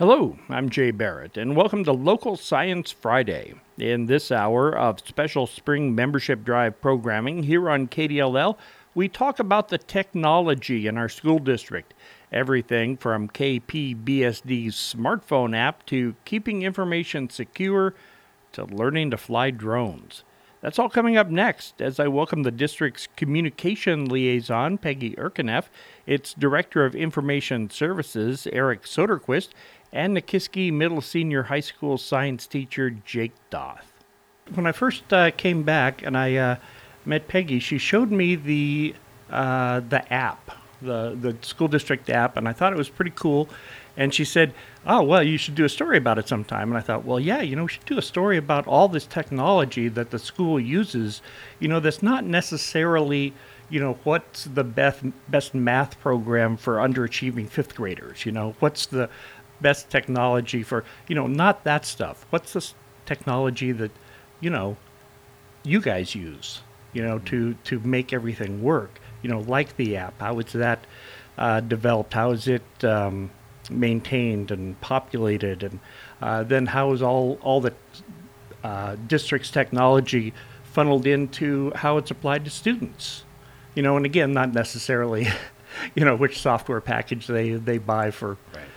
Hello, I'm Jay Barrett, and welcome to Local Science Friday. In this hour of special spring membership drive programming here on KDLL, we talk about the technology in our school district. Everything from KPBSD's smartphone app to keeping information secure to learning to fly drones. That's all coming up next as I welcome the district's communication liaison, Peggy Erkeneff, its Director of Information Services, Eric Soderquist, and Nikiski Middle Senior High School science teacher, Jake Doth. When I first came back and I met Peggy, she showed me the app, the school district app, and I thought it was pretty cool. And she said, oh, well, you should do a story about it sometime. And I thought, well, yeah, we should do a story about all this technology that the school uses, that's not necessarily, what's the best math program for underachieving fifth graders? What's the best technology for, not that stuff. What's the technology that, you guys use, to make everything work, like the app? How is that developed? How is it maintained and populated, and then how is all the district's technology funneled into how it's applied to students? And again, not necessarily, which software package they buy for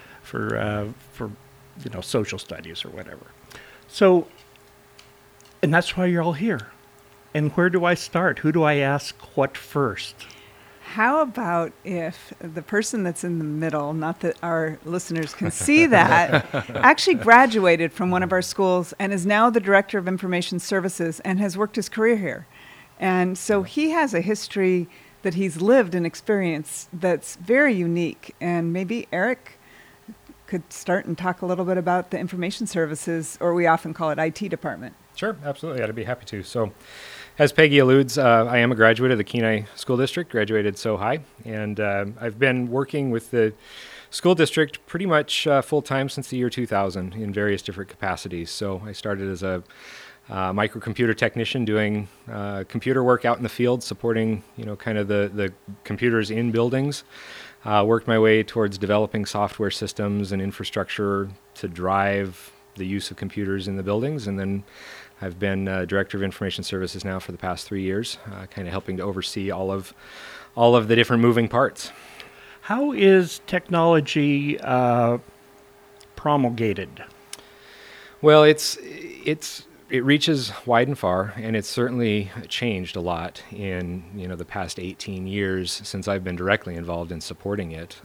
social studies or whatever. So, and that's why you're all here. And where do I start? Who do I ask what first? How about if the person that's in the middle, not that our listeners can see that, actually graduated from one of our schools and is now the Director of Information Services and has worked his career here. And so he has a history that he's lived and experienced that's very unique. And maybe Eric could start and talk a little bit about the information services, or we often call it IT department. Sure, absolutely. I'd be happy to. So, as Peggy alludes, I am a graduate of the Kenai School District, graduated so high, and I've been working with the school district pretty much full-time since the year 2000 in various different capacities. So I started as a microcomputer technician doing computer work out in the field, supporting, kind of the computers in buildings. Worked my way towards developing software systems and infrastructure to drive the use of computers in the buildings, and then I've been Director of Information Services now for the past 3 years, kind of helping to oversee all of the different moving parts. How is technology promulgated? Well, it reaches wide and far, and it's certainly changed a lot in the past 18 years since I've been directly involved in supporting it.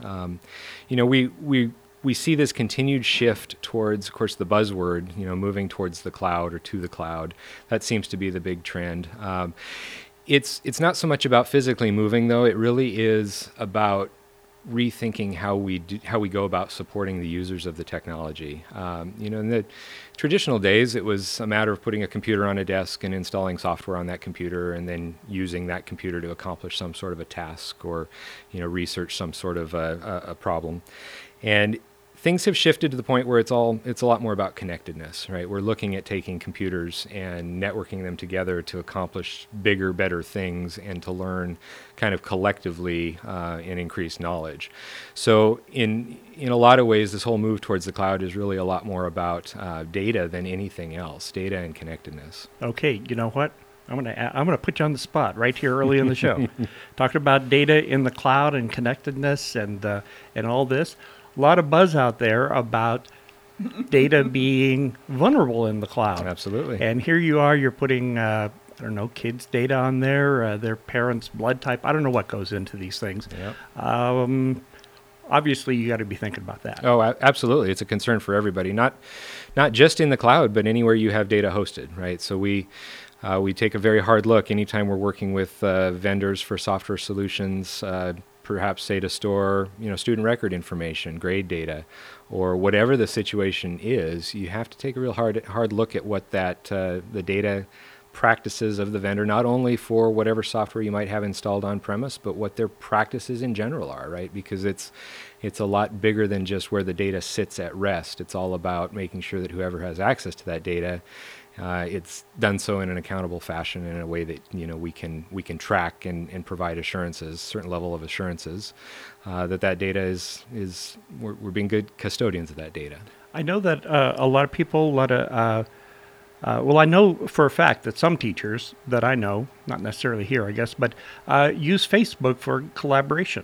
We see this continued shift towards, of course, the buzzword, moving towards the cloud or to the cloud. That seems to be the big trend. It's not so much about physically moving, though. It really is about rethinking how we go about supporting the users of the technology. In the traditional days, it was a matter of putting a computer on a desk and installing software on that computer, and then using that computer to accomplish some sort of a task or, research some sort of a problem. And things have shifted to the point where it's a lot more about connectedness, right? We're looking at taking computers and networking them together to accomplish bigger, better things and to learn kind of collectively and increase knowledge. So in a lot of ways, this whole move towards the cloud is really a lot more about data than anything else, data and connectedness. Okay, you know what? I'm gonna put you on the spot right here early in the show. Talking about data in the cloud and connectedness and all this. A lot of buzz out there about data being vulnerable in the cloud. Absolutely. And here you are, you're putting, kids' data on there, their parents' blood type. I don't know what goes into these things. Yep. Obviously, you got to be thinking about that. Oh, absolutely. It's a concern for everybody, not just in the cloud, but anywhere you have data hosted, right? So we take a very hard look anytime we're working with vendors for software solutions, perhaps say to store, student record information, grade data, or whatever the situation is. You have to take a real hard look at what the data practices of the vendor, not only for whatever software you might have installed on premise, but what their practices in general are, right? Because it's a lot bigger than just where the data sits at rest. It's all about making sure that whoever has access to that data it's done so in an accountable fashion in a way that we can track and provide assurances, certain level of assurances that data is we're being good custodians of that data. I know that a lot of people, I know for a fact that some teachers that I know, not necessarily here, I guess, but use Facebook for collaboration.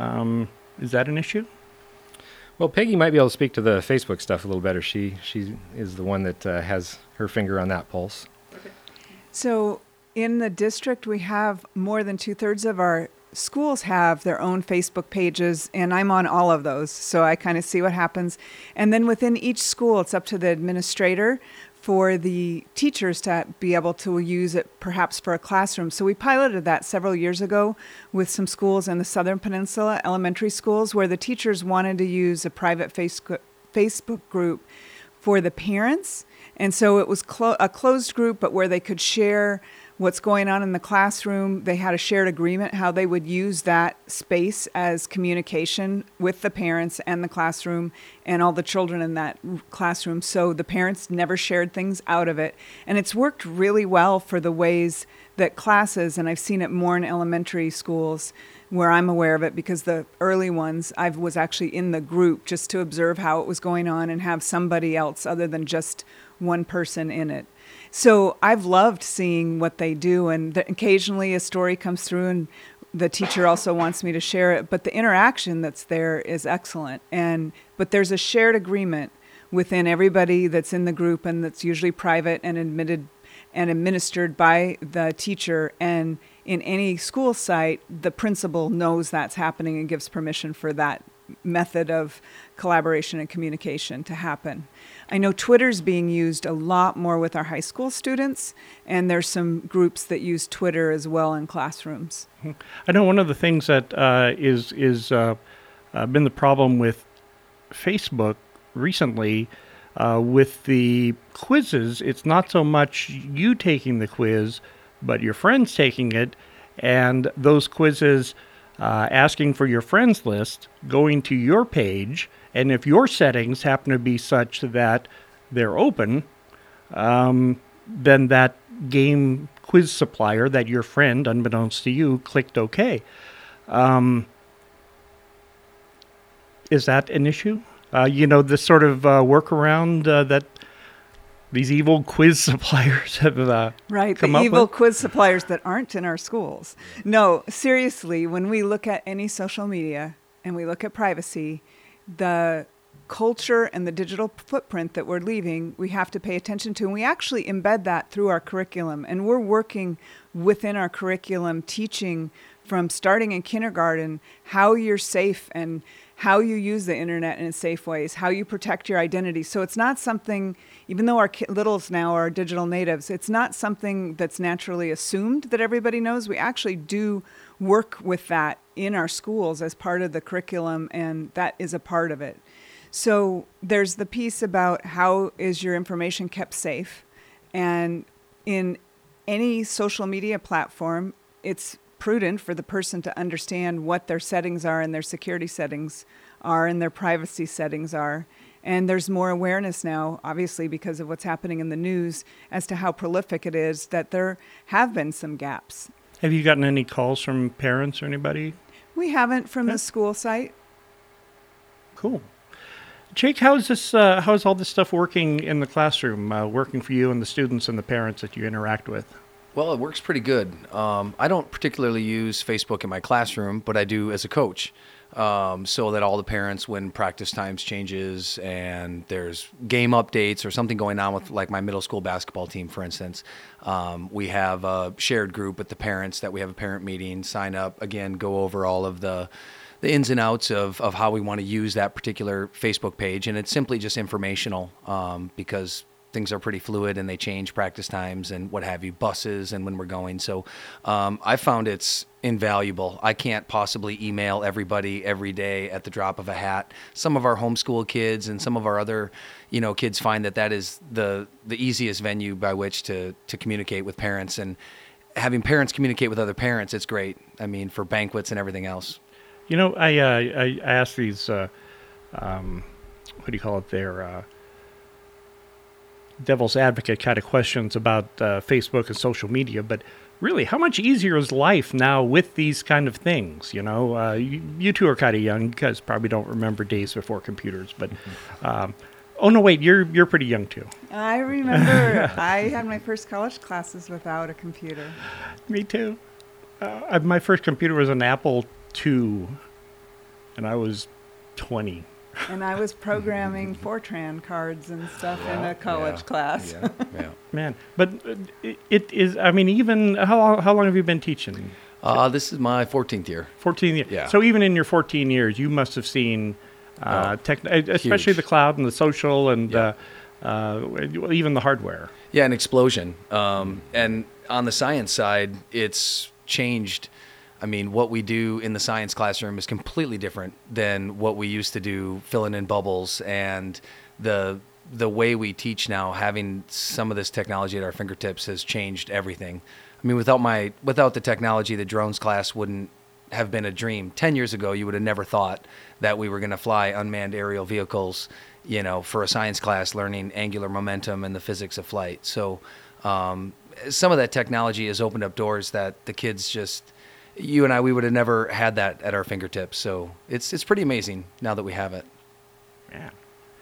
Is that an issue? Well, Peggy might be able to speak to the Facebook stuff a little better. She is the one that has her finger on that pulse. Okay. So in the district, we have more than 2/3 of our schools have their own Facebook pages, and I'm on all of those, so I kind of see what happens. And then within each school, it's up to the administrator for the teachers to be able to use it perhaps for a classroom. So we piloted that several years ago with some schools in the Southern Peninsula, elementary schools, where the teachers wanted to use a private Facebook group for the parents. And so it was a closed group, but where they could share what's going on in the classroom. They had a shared agreement how they would use that space as communication with the parents and the classroom and all the children in that classroom. So the parents never shared things out of it. And it's worked really well for the ways that classes, and I've seen it more in elementary schools where I'm aware of it, because the early ones, I was actually in the group just to observe how it was going on and have somebody else other than just one person in it. So I've loved seeing what they do, and occasionally a story comes through and the teacher also wants me to share it, but the interaction that's there is excellent. But there's a shared agreement within everybody that's in the group, and that's usually private and administered by the teacher. And in any school site, the principal knows that's happening and gives permission for that method of collaboration and communication to happen. I know Twitter's being used a lot more with our high school students, and there's some groups that use Twitter as well in classrooms. I know one of the things that is been the problem with Facebook recently with the quizzes. It's not so much you taking the quiz, but your friends taking it, and those quizzes asking for your friends list, going to your page, and if your settings happen to be such that they're open, then that game quiz supplier that your friend, unbeknownst to you, clicked OK. Is that an issue? This sort of workaround that these evil quiz suppliers have right, come the up evil with? Quiz suppliers that aren't in our schools. No, seriously, when we look at any social media and we look at privacy, the culture and the digital footprint that we're leaving, we have to pay attention to. And we actually embed that through our curriculum. And we're working within our curriculum, teaching from starting in kindergarten how you're safe and how you use the internet in safe ways, how you protect your identity. So it's not something, even though our littles now are digital natives, it's not something that's naturally assumed that everybody knows. We actually do work with that in our schools as part of the curriculum, and that is a part of it. So there's the piece about how is your information kept safe. And in any social media platform, it's prudent for the person to understand what their settings are and their security settings are and their privacy settings are. And there's more awareness now, obviously, because of what's happening in the news as to how prolific it is, that there have been some gaps. Have you gotten any calls from parents or anybody? We haven't from the school site. Cool. Jake, how's all this stuff working in the classroom, working for you and the students and the parents that you interact with? Well, it works pretty good. I don't particularly use Facebook in my classroom, but I do as a coach, so that all the parents, when practice times changes and there's game updates or something going on with like my middle school basketball team, for instance, we have a shared group with the parents that we have a parent meeting, sign up, again, go over all of the ins and outs of how we want to use that particular Facebook page. And it's simply just informational because things are pretty fluid and they change practice times and what have you, buses and when we're going. So I found it's invaluable. I can't possibly email everybody every day at the drop of a hat. Some of our homeschool kids and some of our other, kids find that is the easiest venue by which to communicate with parents. And having parents communicate with other parents, it's great. I mean, for banquets and everything else. I asked these, what do you call it there? devil's advocate kind of questions about Facebook and social media, but really, how much easier is life now with these kind of things? You two are kind of young. You guys probably don't remember days before computers, but oh no, wait, you're pretty young too. I remember I had my first college classes without a computer. Me too. My first computer was an Apple II, and I was 20. And I was programming Fortran cards and stuff in a college class. Yeah. Man, but it is. I mean, even how long have you been teaching? This is my 14th year. 14 years. Yeah. So even in your 14 years, you must have seen especially huge. the cloud and the social and Yeah. even the hardware. Yeah, an explosion. And on the science side, it's changed. I mean, what we do in the science classroom is completely different than what we used to do, filling in bubbles. And the way we teach now, having some of this technology at our fingertips, has changed everything. I mean, without the technology, the drones class wouldn't have been a dream. 10 years ago, you would have never thought that we were going to fly unmanned aerial vehicles, for a science class, learning angular momentum and the physics of flight. So some of that technology has opened up doors that the kids you and I, we would have never had that at our fingertips. So it's pretty amazing now that we have it. Yeah.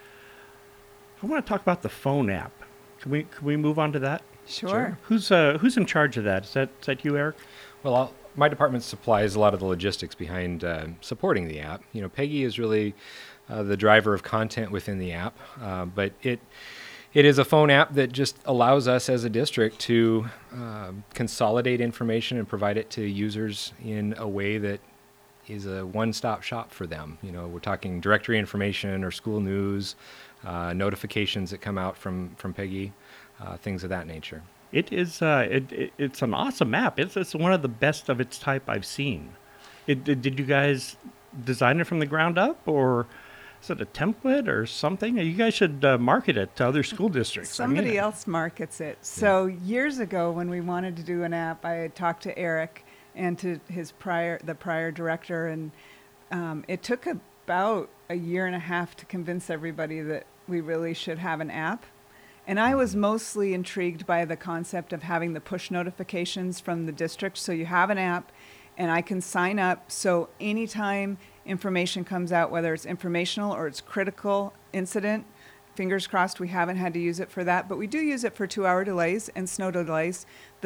I want to talk about the phone app. Can we move on to that? Sure. Who's in charge of that? Is that you, Eric? Well, my department supplies a lot of the logistics behind supporting the app. Peggy is really the driver of content within the app, but it is a phone app that just allows us as a district to consolidate information and provide it to users in a way that is a one-stop shop for them. We're talking directory information or school news, notifications that come out from Peggy, things of that nature. It is. It's an awesome app. It's one of the best of its type I've seen. Did you guys design it from the ground up, or is it a template or something? You guys should market it to other school districts. Somebody else markets it. So years ago, when we wanted to do an app, I had talked to Eric and to the prior director, and it took about a year and a half to convince everybody that we really should have an app. And I was mostly intrigued by the concept of having the push notifications from the district. So you have an app, and I can sign up. So anytime information comes out, whether it's informational or it's critical incident, fingers crossed we haven't had to use it for that, but we do use it for 2-hour delays and snow delays.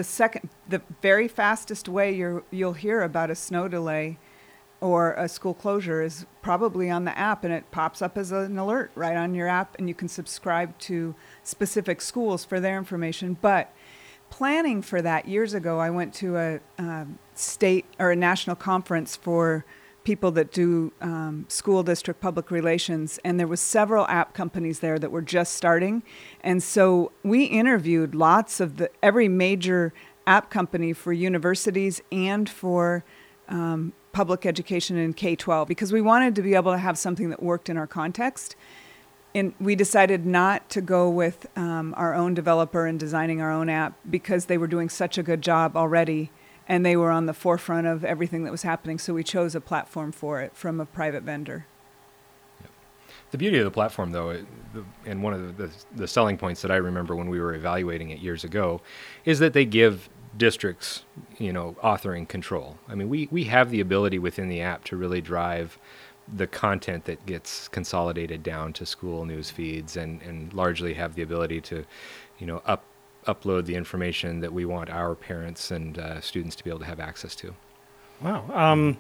The very fastest way you'll hear about a snow delay or a school closure is probably on the app, and it pops up as an alert right on your app, and you can subscribe to specific schools for their information. But planning for that, years ago, I went to a state or a national conference for people that do school district public relations, and there was several app companies there that were just starting. And so we interviewed lots of every major app company for universities and for public education in K-12, because we wanted to be able to have something that worked in our context. And we decided not to go with our own developer and designing our own app because they were doing such a good job already, and they were on the forefront of everything that was happening. So we chose a platform for it from a private vendor. The beauty of the platform, though, and one of the selling points that I remember when we were evaluating it years ago, is that they give districts, authoring control. I mean, we have the ability within the app to really drive the content that gets consolidated down to school news feeds, and largely have the ability to, upload the information that we want our parents and students to be able to have access to. Wow.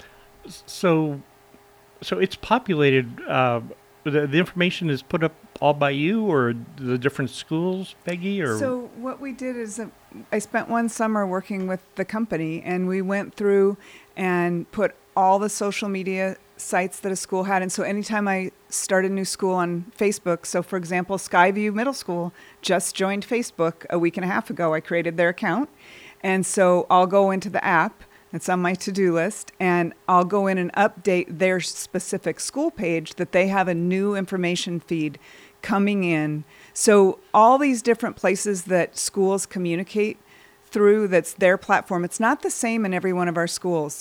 So it's populated. The information is put up all by you or the different schools, Peggy? Or so what we did is I spent one summer working with the company, and we went through and put all the social media sites that a school had. And so anytime I start a new school on Facebook, so for example, Skyview Middle School just joined Facebook a week and a half ago. I created their account. And so I'll go into the app. It's on my to-do list, and I'll go in and update their specific school page that they have a new information feed coming in. So all these different places that schools communicate through, that's their platform. It's not the same in every one of our schools.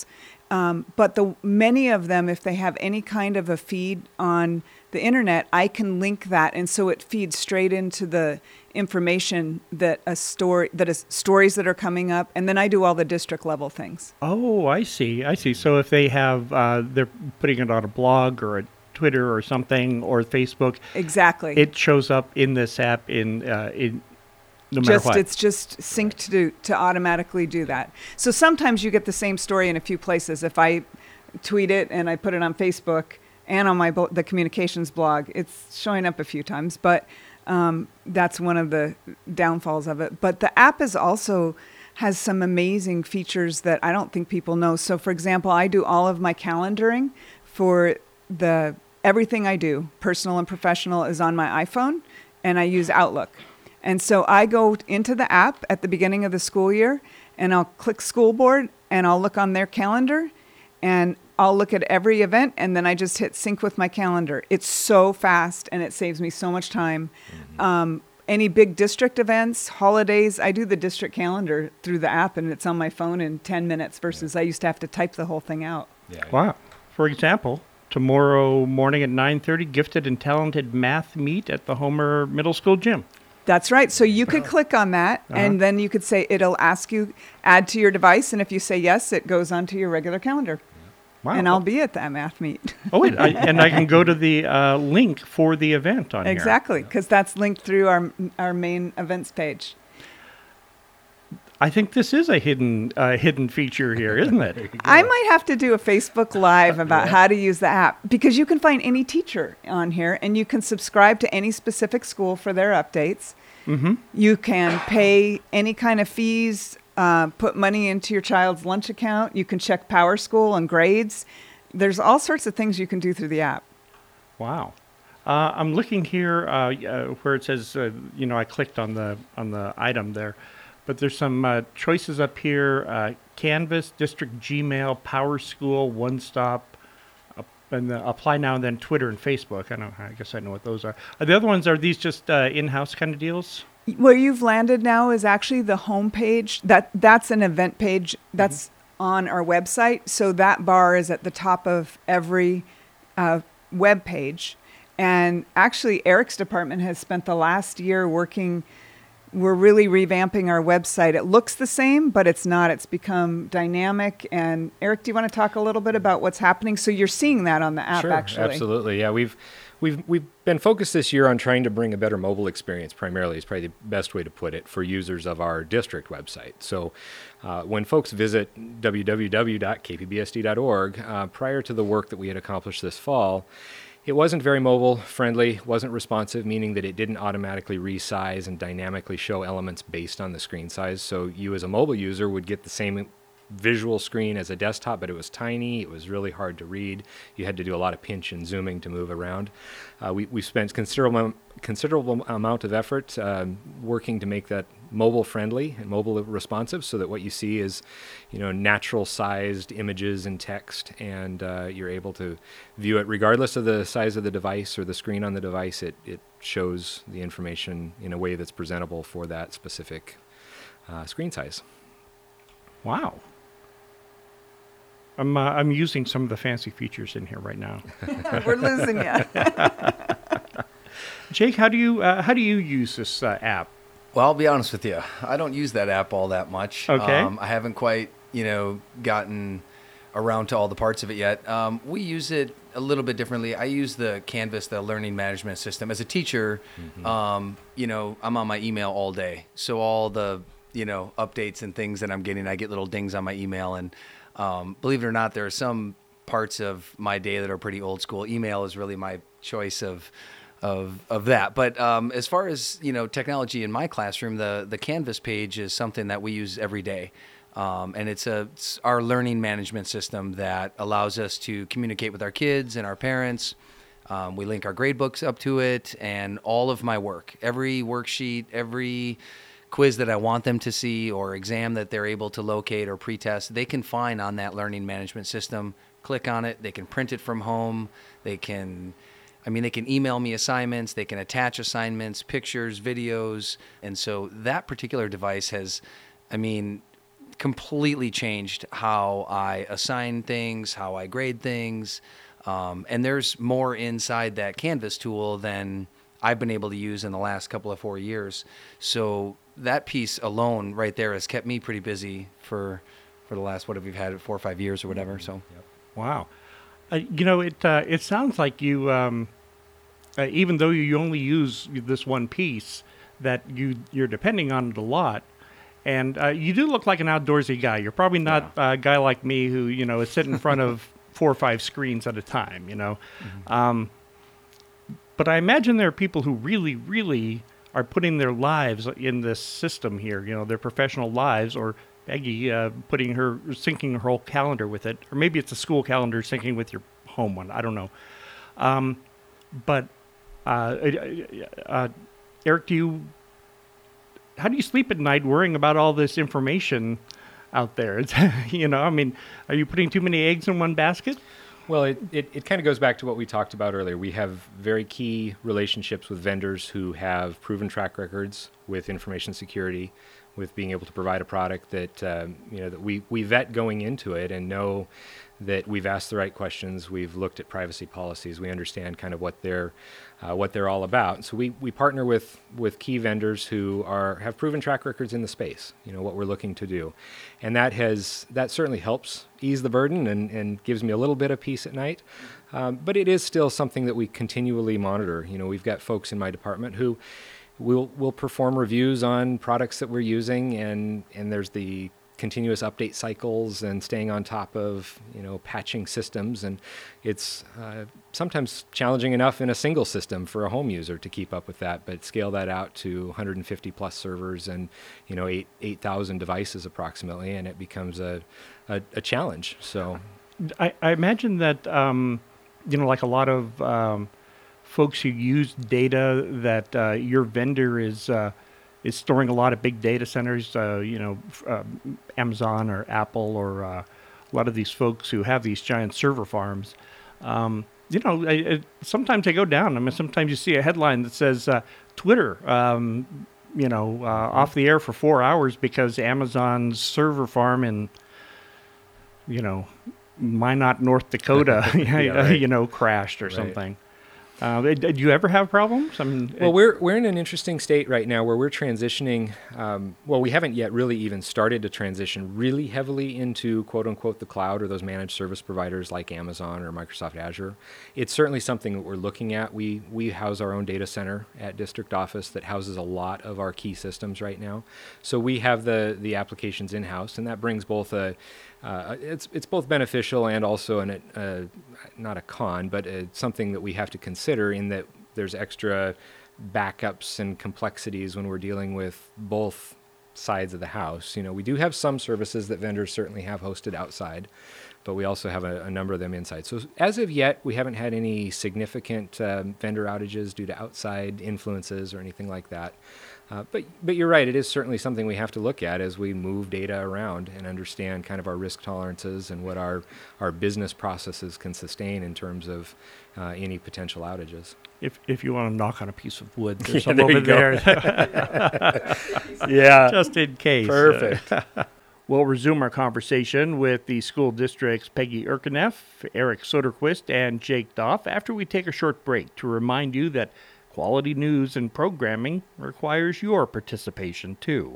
But many of them, if they have any kind of a feed on the internet, I can link that, and so it feeds straight into the information that is stories that are coming up, and then I do all the district level things. Oh, I see. So if they have, they're putting it on a blog or a Twitter or something or Facebook. Exactly. It shows up in this app in no matter what. It's just synced to automatically do that. So sometimes you get the same story in a few places. If I tweet it and I put it on Facebook and on the communications blog, it's showing up a few times. But that's one of the downfalls of it. But the app has some amazing features that I don't think people know. So, for example, I do all of my calendaring for everything I do, personal and professional, is on my iPhone, and I use Outlook. And so I go into the app at the beginning of the school year, and I'll click school board, and I'll look on their calendar, and I'll look at every event, and then I just hit sync with my calendar. It's so fast, and it saves me so much time. Mm-hmm. Any big district events, holidays, I do the district calendar through the app, and it's on my phone in 10 minutes versus I used to have to type the whole thing out. Yeah. Wow. For example, tomorrow morning at 9:30, gifted and talented math meet at the Homer Middle School gym. That's right. So you could click on that, and then you could say, it'll ask you, add to your device, and if you say yes, it goes onto your regular calendar. Wow. And I'll be at that math meet. Oh, wait, and I can go to the link for the event on Exactly, because that's linked through our main events page. I think this is a hidden feature here, isn't it? I might have to do a Facebook Live about how to use the app, because you can find any teacher on here, and you can subscribe to any specific school for their updates. Mm-hmm. You can pay any kind of fees, put money into your child's lunch account. You can check Power School and grades. There's all sorts of things you can do through the app. Wow. I'm looking here where it says, I clicked on the item there. But there's some choices up here, Canvas, District Gmail, Power School, One Stop, and Apply Now and then Twitter and Facebook. I guess I know what those are. The other ones, are these just in-house kind of deals? Where you've landed now is actually the home page. That's an event page that's on our website. So that bar is at the top of every web page. And actually, Eric's department has spent the last year working. We're really revamping our website. It looks the same, but it's not. It's become dynamic. And Eric, do you want to talk a little bit about what's happening? So you're seeing that on the app, Sure, actually. Absolutely. Yeah, we've been focused this year on trying to bring a better mobile experience. Primarily, is probably the best way to put it, for users of our district website. So, when folks visit www.kpbsd.org, prior to the work that we had accomplished this fall, it wasn't very mobile friendly, wasn't responsive, meaning that it didn't automatically resize and dynamically show elements based on the screen size. So you as a mobile user would get the same visual screen as a desktop, but it was tiny. It was really hard to read. You had to do a lot of pinch and zooming to move around. We spent considerable amount of effort working to make that mobile friendly and mobile responsive, so that what you see is, natural sized images and text, and you're able to view it regardless of the size of the device or the screen on the device. It shows the information in a way that's presentable for that specific screen size. Wow. I'm using some of the fancy features in here right now. We're losing you. Jake, how do you use this app? Well, I'll be honest with you. I don't use that app all that much. Okay. I haven't quite, gotten around to all the parts of it yet. We use it a little bit differently. I use the Canvas, the learning management system. As a teacher, I'm on my email all day. So all the, updates and things that I'm getting, I get little dings on my email. And believe it or not, there are some parts of my day that are pretty old school. Email is really my choice of that. But as far as, technology in my classroom, the Canvas page is something that we use every day. And it's our learning management system that allows us to communicate with our kids and our parents. We link our grade books up to it, and all of my work, every worksheet, every quiz that I want them to see or exam that they're able to locate or pretest, they can find on that learning management system. Click on it. They can print it from home. They can email me assignments. They can attach assignments, pictures, videos. And so that particular device has, completely changed how I assign things, how I grade things. And there's more inside that Canvas tool than I've been able to use in the last couple of 4 years. So that piece alone right there has kept me pretty busy for the last, what have we had, 4 or 5 years or whatever. So, Wow. It sounds like you, even though you only use this one piece, that you're depending on it a lot. And you do look like an outdoorsy guy. You're probably not a guy like me who, is sitting in front of 4 or 5 screens at a time, Mm-hmm. But I imagine there are people who really, really are putting their lives in this system here, their professional lives, or Peggy syncing her whole calendar with it. Or maybe it's a school calendar syncing with your home one. I don't know. But Eric, how do you sleep at night worrying about all this information out there? Are you putting too many eggs in one basket? Well, it kind of goes back to what we talked about earlier. We have very key relationships with vendors who have proven track records with information security, with being able to provide a product that that we vet going into it and know that we've asked the right questions, we've looked at privacy policies, we understand kind of what they're all about. So we partner with key vendors who have proven track records in the space, what we're looking to do. And that certainly helps ease the burden and gives me a little bit of peace at night. But it is still something that we continually monitor. We've got folks in my department who will perform reviews on products that we're using, and there's the continuous update cycles and staying on top of patching systems, and it's sometimes challenging enough in a single system for a home user to keep up with that, but scale that out to 150 plus servers and 8,000 devices approximately, and it becomes a challenge. So I imagine that like a lot of folks who use data, that your vendor is storing a lot of big data centers, Amazon or Apple or a lot of these folks who have these giant server farms. Sometimes they go down. I mean, sometimes you see a headline that says Twitter, off the air for 4 hours because Amazon's server farm in, Minot, North Dakota, crashed or something. Do you ever have problems? Well, we're in an interesting state right now where we're transitioning. We haven't yet really even started to transition really heavily into quote unquote the cloud or those managed service providers like Amazon or Microsoft Azure. It's certainly something that we're looking at. We house our own data center at district office that houses a lot of our key systems right now. So we have the applications in-house, and that brings both it's both beneficial and also not a con, but something that we have to consider in that there's extra backups and complexities when we're dealing with both sides of the house. We do have some services that vendors certainly have hosted outside, but we also have a number of them inside. So as of yet, we haven't had any significant vendor outages due to outside influences or anything like that. But you're right, it is certainly something we have to look at as we move data around and understand kind of our risk tolerances and what our business processes can sustain in terms of any potential outages. If you want to knock on a piece of wood, there's some over there. Yeah, just in case. Perfect. We'll resume our conversation with the school district's Peggy Erkeneff, Eric Soderquist, and Jake Doff after we take a short break to remind you that quality news and programming requires your participation, too.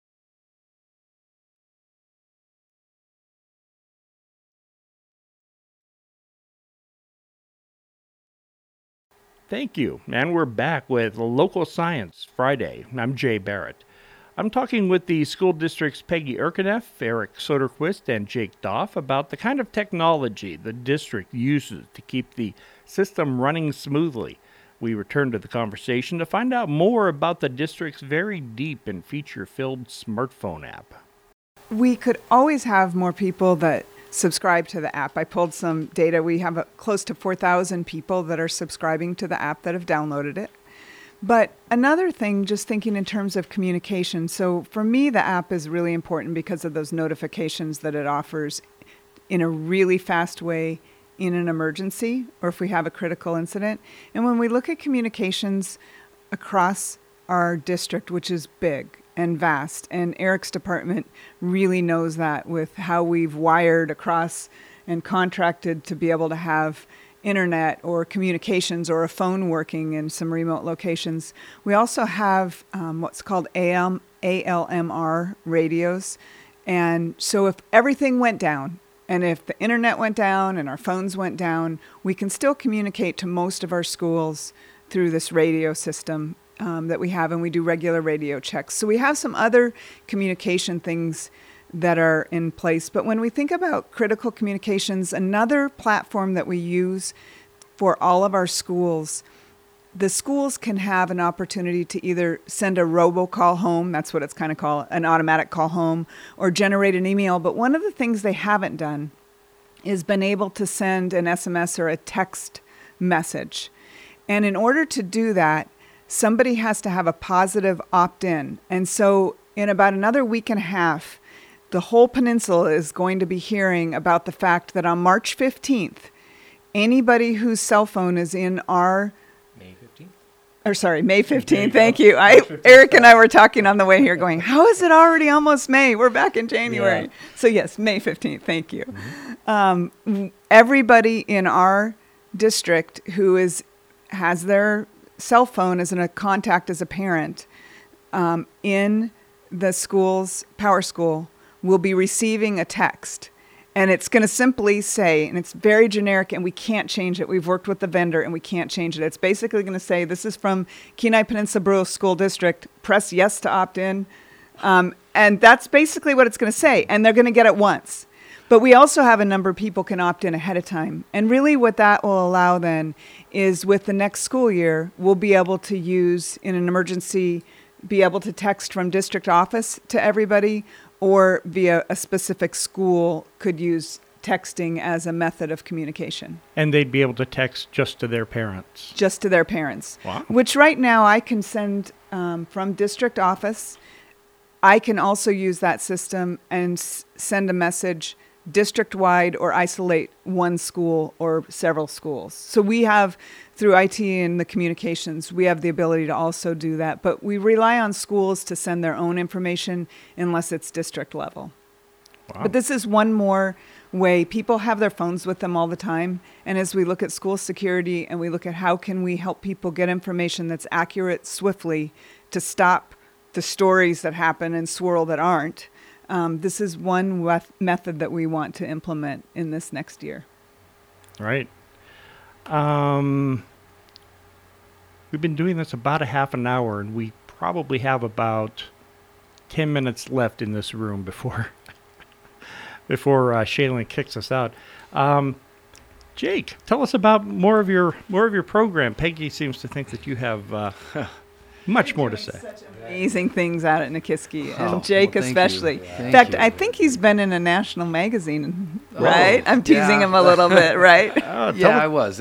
Thank you. And we're back with Local Science Friday. I'm Jay Barrett. I'm talking with the school district's Peggy Erkeneff, Eric Soderquist, and Jake Doff about the kind of technology the district uses to keep the system running smoothly. We return to the conversation to find out more about the district's very deep and feature-filled smartphone app. We could always have more people that subscribe to the app. I pulled some data. We have close to 4,000 people that are subscribing to the app that have downloaded it. But another thing, just thinking in terms of communication. So for me, the app is really important because of those notifications that it offers in a really fast way in an emergency or if we have a critical incident. And when we look at communications across our district, which is big, and vast. And Eric's department really knows that with how we've wired across and contracted to be able to have internet or communications or a phone working in some remote locations. We also have what's called ALMR radios. And so if everything went down, and if the internet went down and our phones went down, we can still communicate to most of our schools through this radio system that we have, and we do regular radio checks. So we have some other communication things that are in place. But when we think about critical communications, another platform that we use for all of our schools, the schools can have an opportunity to either send a robocall home, that's what it's kind of called, an automatic call home, or generate an email. But one of the things they haven't done is been able to send an SMS or a text message. And in order to do that, somebody has to have a positive opt-in. And so in about another week and a half, the whole peninsula is going to be hearing about the fact that on March 15th, anybody whose cell phone is in our May 15th. Thank you. Eric and I were talking on the way here going, how is it already almost May? We're back in January. Yeah. So yes, May 15th. Thank you. Mm-hmm. Everybody in our district who has their cell phone as a contact as a parent in the school's Power School will be receiving a text. And it's going to simply say, and it's very generic and we can't change it. We've worked with the vendor and we can't change it. It's basically going to say, this is from Kenai Peninsula Borough School District. Press yes to opt in. And that's basically what it's going to say. And they're going to get it once. But we also have a number of people can opt in ahead of time. And really what that will allow then is with the next school year, we'll be able to use in an emergency, be able to text from district office to everybody, or via a specific school could use texting as a method of communication. And they'd be able to text just to their parents. Just to their parents. Wow. Which right now I can send from district office. I can also use that system and send a message district-wide or isolate one school or several schools. So we have, through IT and the communications, we have the ability to also do that. But we rely on schools to send their own information unless it's district level. Wow. But this is one more way. People have their phones with them all the time. And as we look at school security and we look at how can we help people get information that's accurate swiftly to stop the stories that happen and swirl that aren't, this is one method that we want to implement in this next year. Right. We've been doing this about a half an hour, and we probably have about 10 minutes left in this room before Shaylin kicks us out. Jake, tell us about more of your program. Peggy seems to think that you have much more to say. Such amazing things out at Nikiski, and Jake especially. In fact, I think he's been in a national magazine, right? I'm teasing him a little bit, right? I was.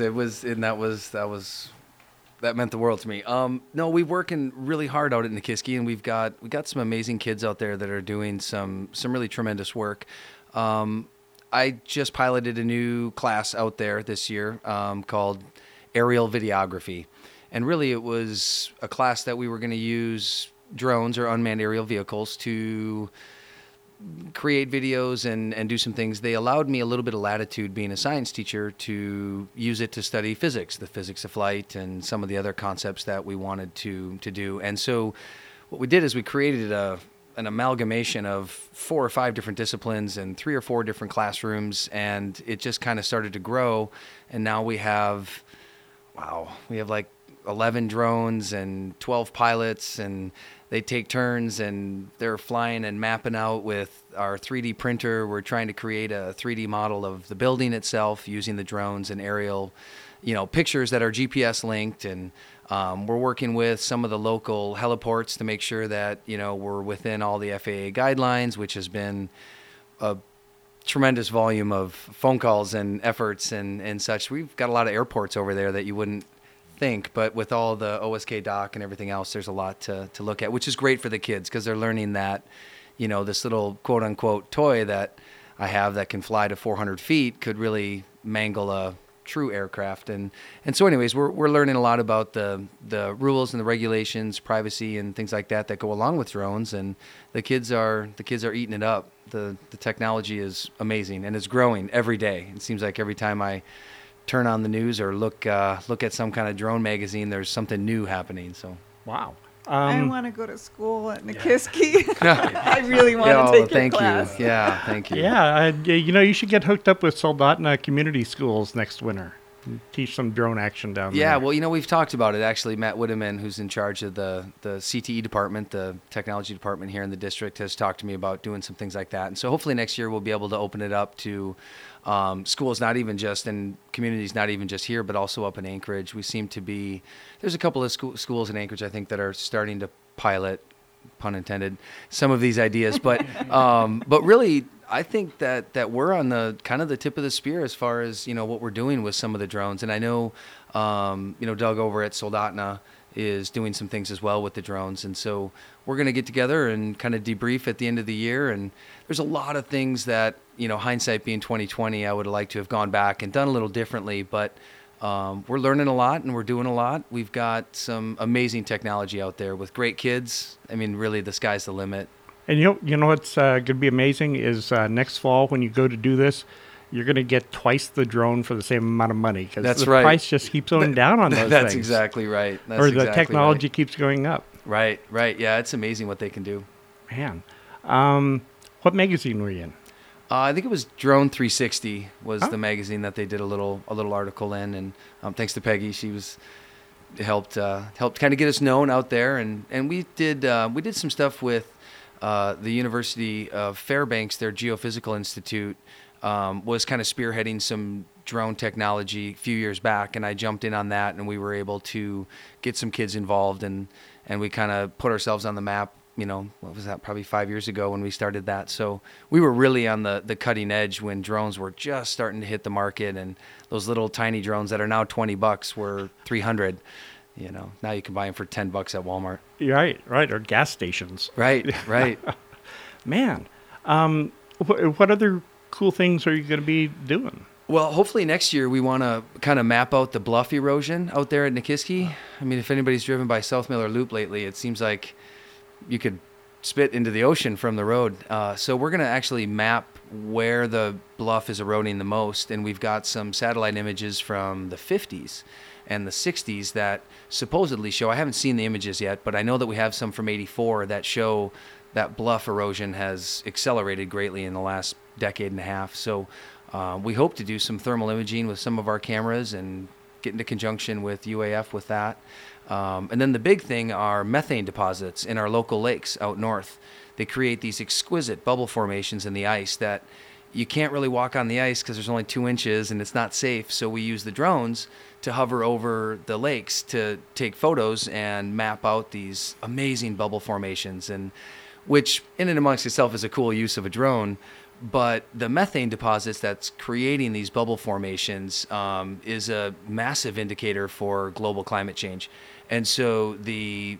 That meant the world to me. No, we're working really hard out at Nikiski, and we got some amazing kids out there that are doing some really tremendous work. I just piloted a new class out there this year called Aerial Videography. And really, it was a class that we were going to use drones or unmanned aerial vehicles to create videos and do some things. They allowed me a little bit of latitude, being a science teacher, to use it to study physics, the physics of flight, and some of the other concepts that we wanted to do. And so what we did is we created an amalgamation of 4 or 5 different disciplines and 3 or 4 different classrooms, and it just kind of started to grow. And now we have like 11 drones and 12 pilots, and they take turns and they're flying and mapping out with our 3D printer. We're trying to create a 3D model of the building itself using the drones and aerial, pictures that are GPS linked. And we're working with some of the local heliports to make sure that, we're within all the FAA guidelines, which has been a tremendous volume of phone calls and efforts and such. We've got a lot of airports over there that you wouldn't think, but with all the OSK doc and everything else, there's a lot to look at, which is great for the kids because they're learning that, this little quote unquote toy that I have that can fly to 400 feet could really mangle a true aircraft. And so anyways, we're learning a lot about the rules and the regulations, privacy and things like that go along with drones. And the kids are eating it up. The technology is amazing and it's growing every day. It seems like every time I turn on the news or look at some kind of drone magazine, there's something new happening. So Wow. I want to go to school at Nikiski. I really want to take your class. Yeah, thank you. Yeah, you should get hooked up with Soldotna Community Schools next winter. And teach some drone action down there. Yeah, well, we've talked about it. Actually, Matt Witteman, who's in charge of the CTE department, the technology department here in the district, has talked to me about doing some things like that. And so hopefully next year we'll be able to open it up to schools, not even just in communities, not even just here, but also up in Anchorage. We seem to be, there's a couple of schools in Anchorage, I think, that are starting to pilot, pun intended, some of these ideas. But really, I think that we're on the kind of the tip of the spear as far as, what we're doing with some of the drones. And I know, Doug over at Soldotna is doing some things as well with the drones. And so we're going to get together and kind of debrief at the end of the year. And there's a lot of things that, hindsight being 2020, I would have liked to have gone back and done a little differently. But we're learning a lot and we're doing a lot. We've got some amazing technology out there with great kids. I mean, really, the sky's the limit. And you know what's going to be amazing is next fall when you go to do this, you're going to get twice the drone for the same amount of money because the price just keeps going down on those things. That's exactly right. The technology keeps going up. Right. Yeah, it's amazing what they can do. Man. What magazine were you in? I think it was Drone 360 was the magazine that they did a little article in, and thanks to Peggy, she helped kind of get us known out there, and we did some stuff with the University of Fairbanks. Their Geophysical Institute was kind of spearheading some drone technology a few years back, and I jumped in on that, and we were able to get some kids involved, and we kind of put ourselves on the map. What was that? Probably 5 years ago when we started that. So we were really on the cutting edge when drones were just starting to hit the market, and those little tiny drones that are now $20 were $300. Now you can buy them for $10 at Walmart. Right, or gas stations. Right. Man, what other cool things are you going to be doing? Well, hopefully next year we want to kind of map out the bluff erosion out there at Nikiski. I mean, if anybody's driven by South Miller Loop lately, it seems like you could spit into the ocean from the road. So we're going to actually map where the bluff is eroding the most, and we've got some satellite images from the 50s and the 60s that supposedly show, I haven't seen the images yet, but I know that we have some from 84 that show that bluff erosion has accelerated greatly in the last decade and a half. So we hope to do some thermal imaging with some of our cameras and get into conjunction with UAF with that. And then the big thing are methane deposits in our local lakes out north. They create these exquisite bubble formations in the ice that you can't really walk on the ice because there's only 2 inches and it's not safe. So we use the drones to hover over the lakes to take photos and map out these amazing bubble formations, and which in and amongst itself is a cool use of a drone. But the methane deposits that's creating these bubble formations is a massive indicator for global climate change. And so the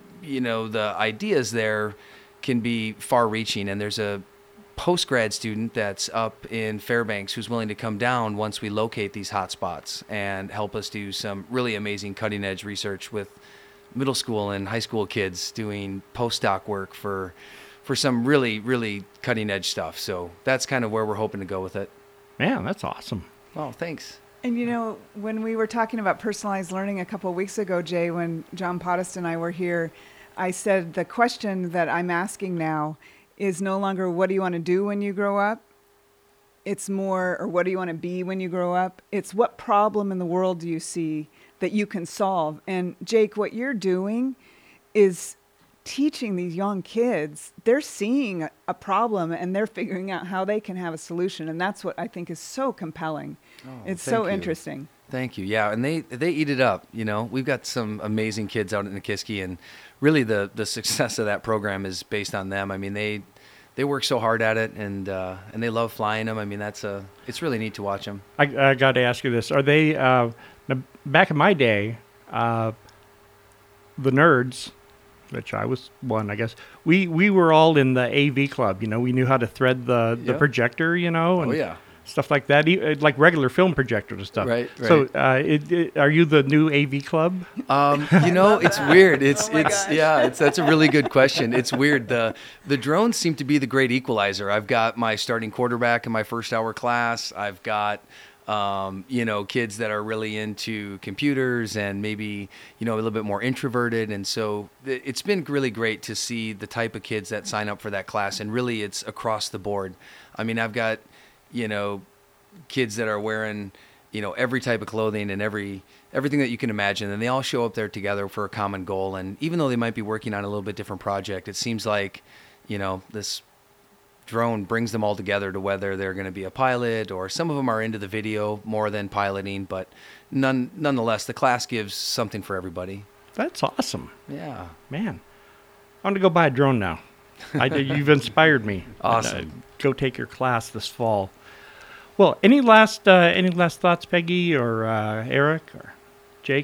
ideas there can be far-reaching. And there's a post-grad student that's up in Fairbanks who's willing to come down once we locate these hotspots and help us do some really amazing cutting-edge research with middle school and high school kids doing postdoc work for some really, really cutting-edge stuff. So that's kind of where we're hoping to go with it. Man, that's awesome. Oh, thanks. And when we were talking about personalized learning a couple of weeks ago, Jay, when John Podest and I were here, I said the question that I'm asking now is no longer what do you want to do when you grow up? It's more, or what do you want to be when you grow up? It's what problem in the world do you see that you can solve? And Jake, what you're doing is teaching these young kids, they're seeing a problem and they're figuring out how they can have a solution. And that's what I think is so compelling. It's so interesting. Thank you. Yeah, and they eat it up. We've got some amazing kids out at Nikiski, and really the success of that program is based on them. I mean, they work so hard at it, and they love flying them. I mean, it's really neat to watch them. I got to ask you this: are they back in my day, the nerds, which I was one, I guess. We were all in the AV club. We knew how to thread the projector. And, oh yeah. stuff like that, like regular film projectors and stuff. Right, So, are you the new AV club? It's weird. It's Oh my gosh. that's a really good question. It's weird. The drones seem to be the great equalizer. I've got my starting quarterback in my first hour class. I've got kids that are really into computers and maybe, a little bit more introverted. And so it's been really great to see the type of kids that sign up for that class. And really it's across the board. I mean, I've got, kids that are wearing, every type of clothing and everything that you can imagine. And they all show up there together for a common goal. And even though they might be working on a little bit different project, it seems like, this drone brings them all together to whether they're going to be a pilot, or some of them are into the video more than piloting, but nonetheless, the class gives something for everybody. That's awesome. Yeah. Man, I want to go buy a drone now. You've inspired me. Awesome. Go take your class this fall. Well, any last thoughts, Peggy or Eric or Jake?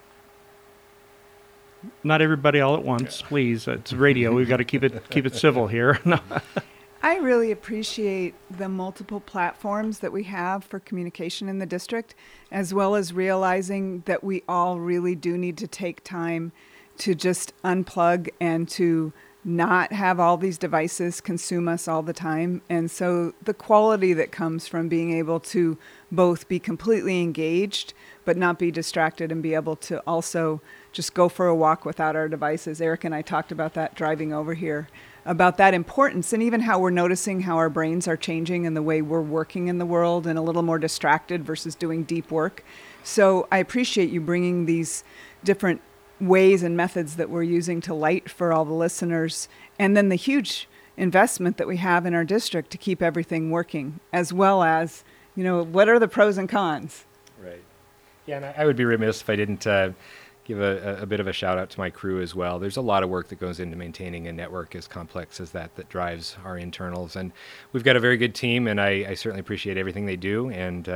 Not everybody all at once, please. It's radio. We've got to keep it civil here. No. I really appreciate the multiple platforms that we have for communication in the district, as well as realizing that we all really do need to take time to just unplug and to not have all these devices consume us all the time. And so the quality that comes from being able to both be completely engaged but not be distracted, and be able to also just go for a walk without our devices. Eric and I talked about that driving over here, about that importance, and even how we're noticing how our brains are changing and the way we're working in the world, and a little more distracted versus doing deep work. So I appreciate you bringing these different ways and methods that we're using to light for all the listeners, and then the huge investment that we have in our district to keep everything working, as well as, what are the pros and cons? Right. Yeah, and I would be remiss if I didn't give a bit of a shout out to my crew as well. There's a lot of work that goes into maintaining a network as complex as that drives our internals. And we've got a very good team, and I certainly appreciate everything they do. And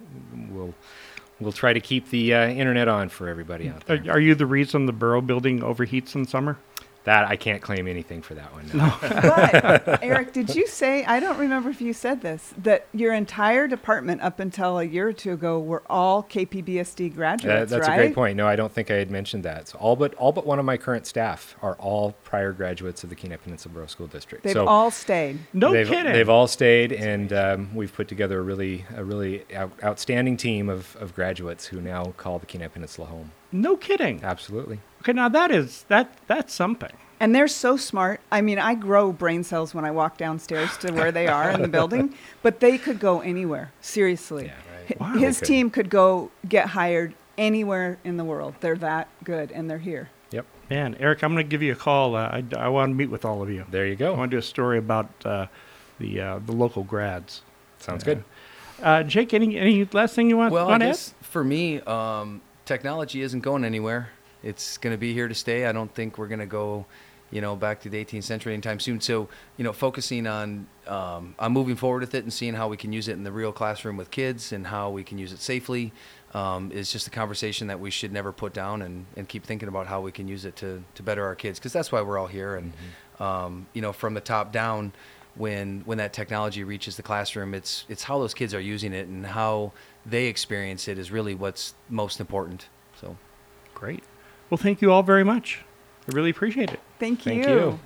we'll try to keep the internet on for everybody out there. Are you the reason the Borough building overheats in summer? That I can't claim anything for that one. No. But, Eric, did you say, I don't remember if you said this, that your entire department up until a year or two ago were all KPBSD graduates, That's right? a great point. No, I don't think I had mentioned that. So all but one of my current staff are all prior graduates of the Kenai Peninsula Borough School District. They've all stayed. No they've, kidding. They've all stayed, and we've put together a really outstanding team of graduates who now call the Kenai Peninsula home. No kidding. Absolutely. Okay, now that's something. And they're so smart. I mean, I grow brain cells when I walk downstairs to where they are in the building, but they could go anywhere. Seriously. Yeah, right. Wow. His team could go get hired anywhere in the world. They're that good, and they're here. Yep. Man, Eric, I'm going to give you a call. I want to meet with all of you. There you I go. want to do a story about the local grads. Sounds good. Jake, any last thing you want Well, to I add? guess for me, technology isn't going anywhere. It's going to be here to stay. I don't think we're going to go, back to the 18th century anytime soon. So, focusing on moving forward with it and seeing how we can use it in the real classroom with kids and how we can use it safely is just a conversation that we should never put down, and keep thinking about how we can use it to better our kids, because that's why we're all here. And, from the top down, when that technology reaches the classroom, it's how those kids are using it and how they experience it is really what's most important. So, Great. Well, thank you all very much. I really appreciate it. Thank you. Thank you.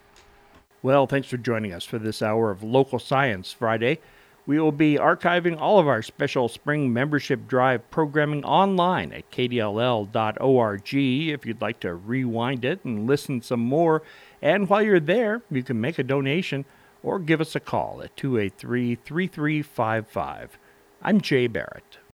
Well, thanks for joining us for this hour of Local Science Friday. We will be archiving all of our special spring membership drive programming online at kdll.org if you'd like to rewind it and listen some more. And while you're there, you can make a donation or give us a call at 283-3355. I'm Jay Barrett.